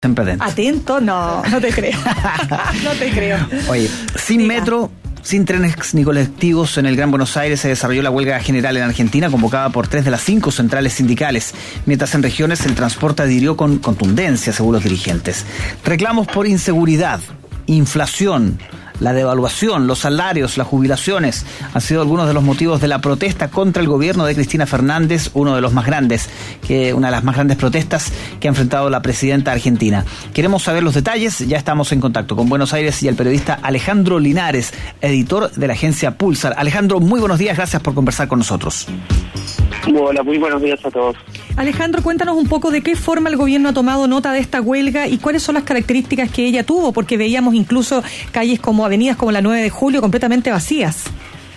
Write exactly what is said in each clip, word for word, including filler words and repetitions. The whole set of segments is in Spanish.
Siempre atento. ¿Atento? No, no te creo. No te creo. Oye, sin Diga. metro, sin trenes ni colectivos, en el Gran Buenos Aires se desarrolló la huelga general en Argentina, convocada por tres de las cinco centrales sindicales, mientras en regiones el transporte adhirió con contundencia, según los dirigentes. Reclamos por inseguridad, inflación, la devaluación, los salarios, las jubilaciones han sido algunos de los motivos de la protesta contra el gobierno de Cristina Fernández, uno de los más grandes, que una de las más grandes protestas que ha enfrentado la presidenta argentina. Queremos saber los detalles, ya estamos en contacto con Buenos Aires y el periodista Alejandro Linares, editor de la agencia Pulsar. Alejandro, muy buenos días, gracias por conversar con nosotros. Hola, muy buenos días a todos. Alejandro, cuéntanos un poco de qué forma el gobierno ha tomado nota de esta huelga y cuáles son las características que ella tuvo, porque veíamos incluso calles como avenidas como la nueve de julio completamente vacías.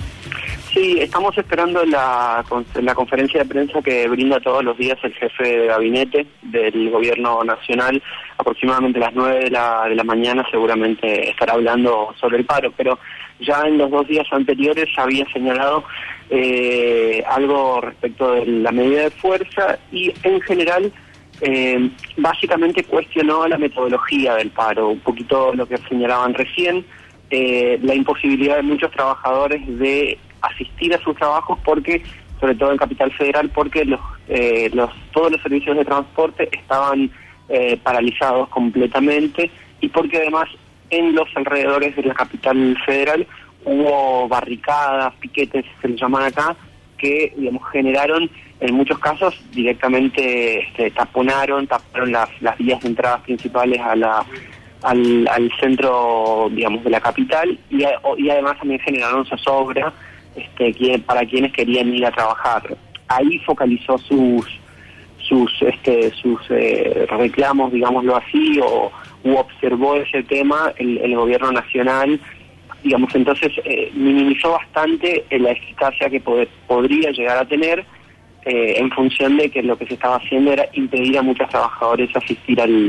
Sí, estamos esperando la, la conferencia de prensa que brinda todos los días el jefe de gabinete del gobierno nacional. Aproximadamente a las nueve de la, de la mañana seguramente estará hablando sobre el paro, pero ya en los dos días anteriores había señalado eh, algo respecto de la medida de fuerza y en general eh, básicamente cuestionó la metodología del paro, un poquito lo que señalaban recién, eh, la imposibilidad de muchos trabajadores de asistir a sus trabajos porque, sobre todo en Capital Federal, porque los, eh, los todos los servicios de transporte estaban eh, paralizados completamente y porque además en los alrededores de la Capital Federal hubo barricadas, piquetes, se les llaman acá, que digamos generaron en muchos casos directamente este, taponaron, taparon las, las vías de entradas principales a la al, al centro, digamos, de la capital y, a, y además también generaron zozobra este, quien, para quienes querían ir a trabajar. Ahí focalizó sus sus este sus eh, reclamos, digámoslo así, o u observó ese tema el, el gobierno nacional, digamos, entonces eh, minimizó bastante la eficacia que pod- podría llegar a tener eh, en función de que lo que se estaba haciendo era impedir a muchos trabajadores asistir al,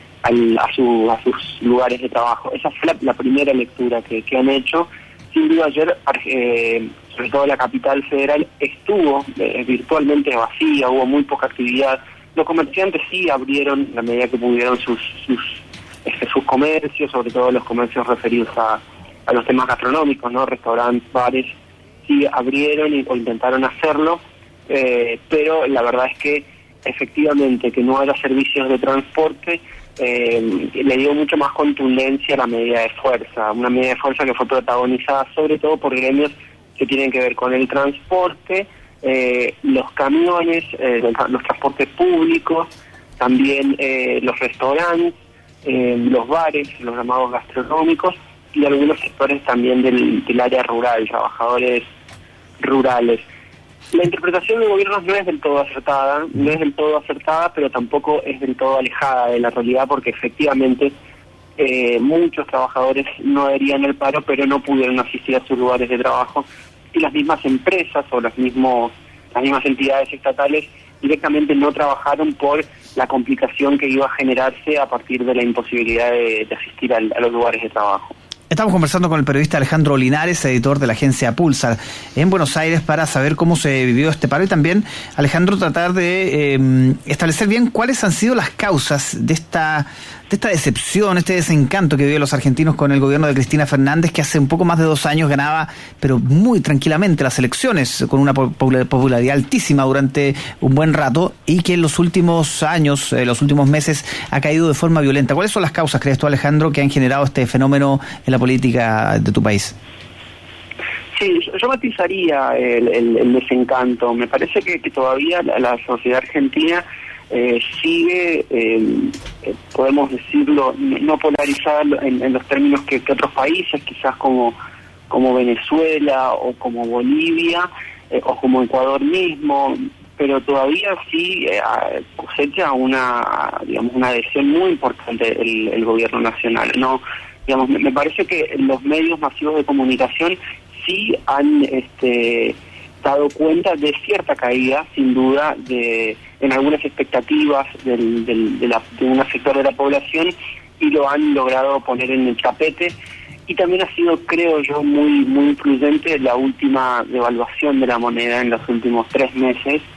al a, su, a sus lugares de trabajo. Esa fue la, la primera lectura que, que han hecho. Sin duda ayer, eh, sobre todo la Capital Federal, estuvo eh, virtualmente vacía, hubo muy poca actividad. Los comerciantes sí abrieron, en la medida que pudieron, sus sus, este, sus comercios, sobre todo los comercios referidos a, a los temas gastronómicos, ¿no? Restaurantes, bares, sí abrieron y, o intentaron hacerlo, eh, pero la verdad es que efectivamente que no haya servicios de transporte eh, le dio mucho más contundencia a la medida de fuerza, una medida de fuerza que fue protagonizada sobre todo por gremios que tienen que ver con el transporte, eh, los camiones, eh, los transportes públicos, también eh, los restaurantes, eh, los bares, los llamados gastronómicos y algunos sectores también del, del área rural, trabajadores rurales. La interpretación del gobierno no es del todo acertada, no es del todo acertada, pero tampoco es del todo alejada de la realidad, porque efectivamente eh, muchos trabajadores no adherían al paro, pero no pudieron asistir a sus lugares de trabajo, y las mismas empresas o las, mismos, las mismas entidades estatales directamente no trabajaron por la complicación que iba a generarse a partir de la imposibilidad de, de asistir al, a los lugares de trabajo. Estamos conversando con el periodista Alejandro Linares, editor de la agencia Pulsar, en Buenos Aires, para saber cómo se vivió este paro y también, Alejandro, tratar de eh, establecer bien cuáles han sido las causas de esta de esta decepción, este desencanto que viven los argentinos con el gobierno de Cristina Fernández, que hace un poco más de dos años ganaba, pero muy tranquilamente, las elecciones, con una popularidad altísima durante un buen rato, y que en los últimos años, en los últimos meses, ha caído de forma violenta. ¿Cuáles son las causas, crees tú, Alejandro, que han generado este fenómeno en la política de tu país? Sí, yo matizaría el, el, el desencanto. Me parece que, que todavía la, la sociedad argentina eh, sigue, eh, podemos decirlo, no polarizada en, en los términos que, que otros países, quizás como, como Venezuela o como Bolivia eh, o como Ecuador mismo, pero todavía sí eh, cosecha una, digamos, una adhesión muy importante el, el gobierno nacional. No, digamos, me, me parece que los medios masivos de comunicación sí han este, dado cuenta de cierta caída, sin duda, de en algunas expectativas del, del, de, la, de un sector de la población, y lo han logrado poner en el tapete. Y también ha sido, creo yo, muy muy influyente la última devaluación de la moneda en los últimos tres meses,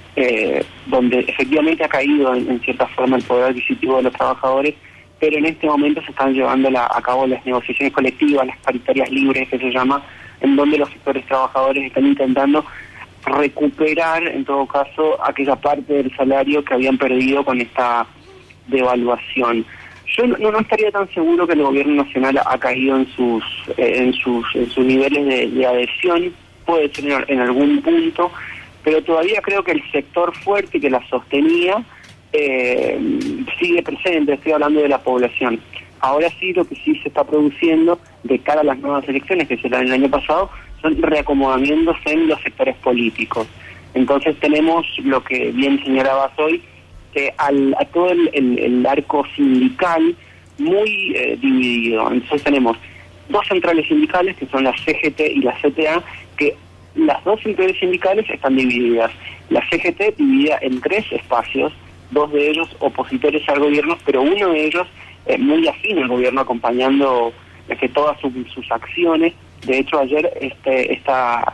eh, donde efectivamente ha caído en, en cierta forma el poder adquisitivo de los trabajadores, pero en este momento se están llevando la, a cabo las negociaciones colectivas, las paritarias libres que se llama, en donde los sectores trabajadores están intentando recuperar, en todo caso, aquella parte del salario que habían perdido con esta devaluación. Yo no, no estaría tan seguro que el gobierno nacional ha caído en sus eh, en sus en sus niveles de, de adhesión, puede ser en, en algún punto, pero todavía creo que el sector fuerte que la sostenía eh, sigue presente. Estoy hablando de la población. Ahora sí, lo que sí se está produciendo de cara a las nuevas elecciones que se dan el año pasado son reacomodamientos en los sectores políticos. Entonces tenemos lo que bien señalabas hoy, que al, a todo el, el, el arco sindical muy eh, dividido. Entonces tenemos dos centrales sindicales, que son la C G T y la C T A, que las dos centrales sindicales están divididas. La C G T dividida en tres espacios, dos de ellos opositores al gobierno, pero uno de ellos eh, muy afín al gobierno, acompañando eh, que todas sus, sus acciones. De hecho, ayer este, esta,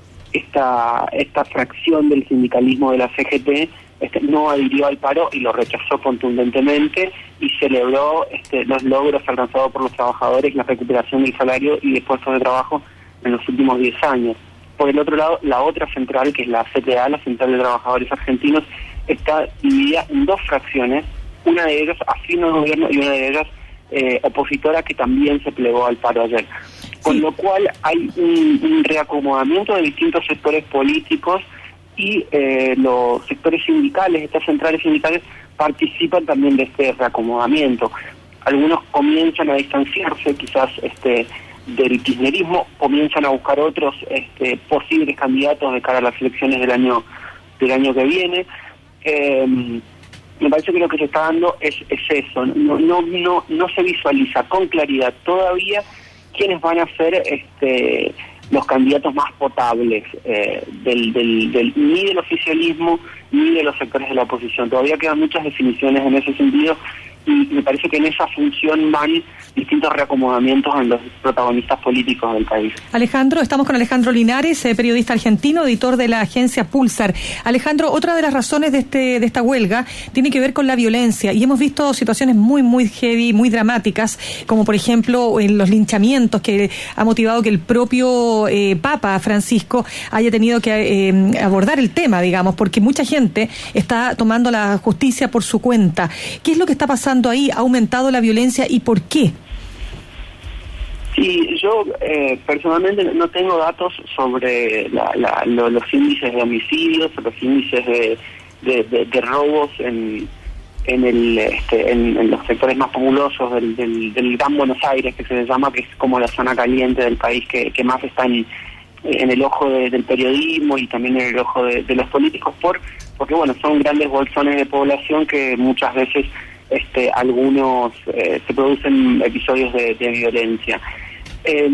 esta, esta fracción del sindicalismo de la C G T este, no adhirió al paro y lo rechazó contundentemente y celebró este, los logros alcanzados por los trabajadores, la recuperación del salario y de puestos de trabajo en los últimos diez años. Por el otro lado, la otra central, que es la C T A, la Central de Trabajadores Argentinos, está dividida en dos fracciones, una de ellas afín al gobierno y una de ellas eh, opositora, que también se plegó al paro ayer. Con lo cual hay un, un reacomodamiento de distintos sectores políticos y eh, los sectores sindicales, estas centrales sindicales, participan también de este reacomodamiento. Algunos comienzan a distanciarse quizás este del kirchnerismo, comienzan a buscar otros este, posibles candidatos de cara a las elecciones del año del año que viene. Eh, me parece que lo que se está dando es, es eso, no, no, no, no se visualiza con claridad todavía quiénes van a ser este, los candidatos más potables eh, del, del, del, ni del oficialismo ni de los sectores de la oposición. Todavía quedan muchas definiciones en ese sentido y me parece que en esa función van distintos reacomodamientos en los protagonistas políticos del país. Alejandro, estamos con Alejandro Linares, eh, periodista argentino, editor de la agencia Pulsar. Alejandro, otra de las razones de este de esta huelga tiene que ver con la violencia y hemos visto situaciones muy, muy heavy, muy dramáticas, como por ejemplo en los linchamientos que ha motivado que el propio eh, Papa Francisco haya tenido que eh, abordar el tema, digamos, porque mucha gente está tomando la justicia por su cuenta. ¿Qué es lo que está pasando ahí? ¿Ha aumentado la violencia y por qué? Sí, yo eh, personalmente no tengo datos sobre la, la, lo, los índices de homicidios, los índices de, de, de, de robos en en el este, en, en los sectores más populosos del, del, del Gran Buenos Aires, que se les llama, que es como la zona caliente del país que, que más está en, en el ojo de, del periodismo y también en el ojo de, de los políticos, por porque bueno, son grandes bolsones de población que muchas veces este algunos eh, se producen episodios de, de violencia. Eh,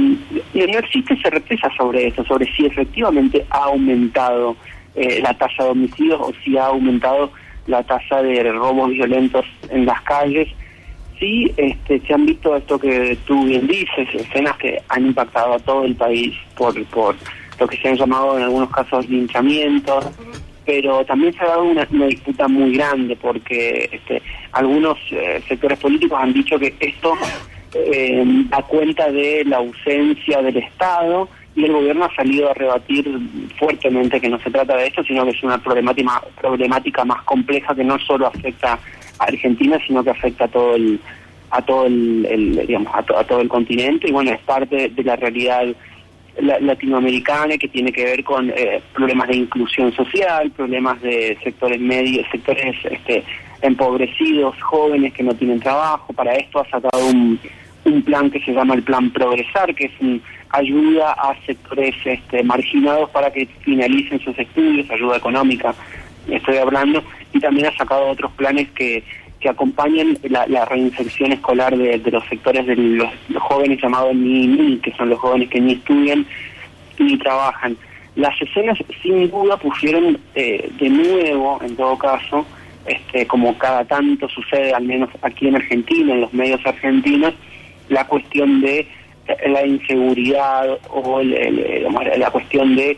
no existe certeza sobre eso, sobre si efectivamente ha aumentado eh, la tasa de homicidios o si ha aumentado la tasa de robos violentos en las calles. Sí, este, se han visto esto que tú bien dices, escenas que han impactado a todo el país por, por lo que se han llamado en algunos casos linchamientos, pero también se ha dado una, una disputa muy grande porque este, algunos eh, sectores políticos han dicho que esto eh, da cuenta de la ausencia del Estado y el gobierno ha salido a rebatir fuertemente que no se trata de esto, sino que es una problemática, problemática más compleja que no solo afecta a Argentina, sino que afecta a todo el, a todo el, el digamos, a, to, a todo el continente y bueno, es parte de la realidad la, latinoamericana que tiene que ver con eh, problemas de inclusión social, problemas de sectores medios, sectores este, empobrecidos, jóvenes que no tienen trabajo. Para esto ha sacado un, un plan que se llama el Plan Progresar, que es un ayuda a sectores este, marginados para que finalicen sus estudios, ayuda económica, estoy hablando, y también ha sacado otros planes que, que acompañan la, la reinserción escolar de, de los sectores de los, los jóvenes llamados ni ni, que son los jóvenes que ni estudian ni trabajan. Las escenas sin duda pusieron eh, de nuevo, en todo caso, este, como cada tanto sucede, al menos aquí en Argentina, en los medios argentinos, la cuestión de la inseguridad o el, el, el, la cuestión de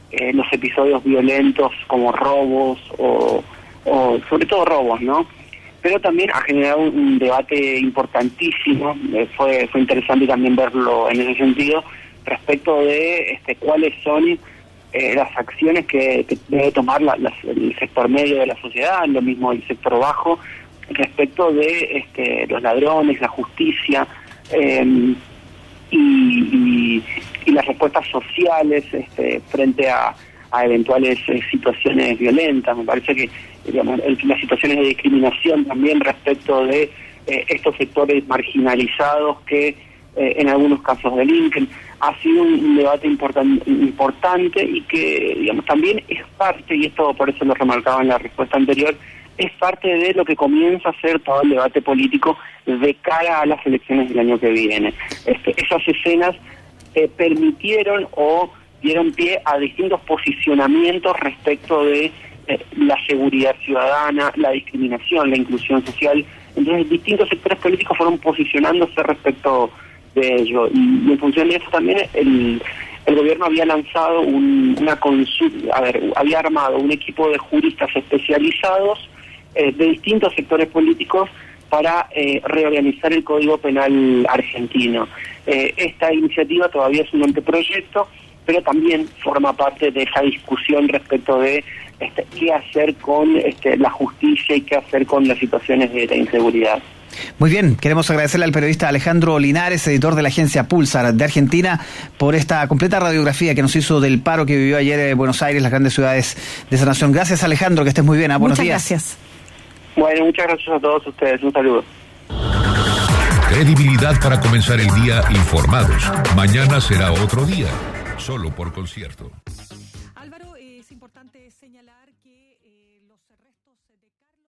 eh, los episodios violentos como robos o, o sobre todo robos, ¿no? Pero también ha generado un, un debate importantísimo, eh, fue fue interesante también verlo en ese sentido, respecto de este, cuáles son eh, las acciones que, que debe tomar la, la, el sector medio de la sociedad, lo mismo el sector bajo, respecto de este, los ladrones, la justicia eh, y, y, y las respuestas sociales este, frente a, a eventuales eh, situaciones violentas. Me parece que digamos, el, las situaciones de discriminación también respecto de eh, estos sectores marginalizados que eh, en algunos casos delinquen, ha sido un debate importan, importante y que digamos también es parte, y esto por eso lo remarcaba en la respuesta anterior, es parte de lo que comienza a ser todo el debate político de cara a las elecciones del año que viene. Este, esas escenas eh, permitieron o dieron pie a distintos posicionamientos respecto de eh, la seguridad ciudadana, la discriminación, la inclusión social. Entonces distintos sectores políticos fueron posicionándose respecto de ello. Y, y en función de eso también el, el gobierno había lanzado un, una consulta, a ver, había armado un equipo de juristas especializados eh, de distintos sectores políticos para eh, reorganizar el Código Penal argentino. Eh, esta iniciativa todavía es un anteproyecto, pero también forma parte de esa discusión respecto de este, qué hacer con este, la justicia y qué hacer con las situaciones de la inseguridad. Muy bien, queremos agradecerle al periodista Alejandro Linares, editor de la agencia Pulsar de Argentina, por esta completa radiografía que nos hizo del paro que vivió ayer en Buenos Aires, las grandes ciudades de esa nación. Gracias, Alejandro, que estés muy bien. ¿eh? Buenos muchas días. Gracias. Bueno, muchas gracias a todos ustedes. Un saludo. Credibilidad para comenzar el día informados. Mañana será otro día, solo por Concierto.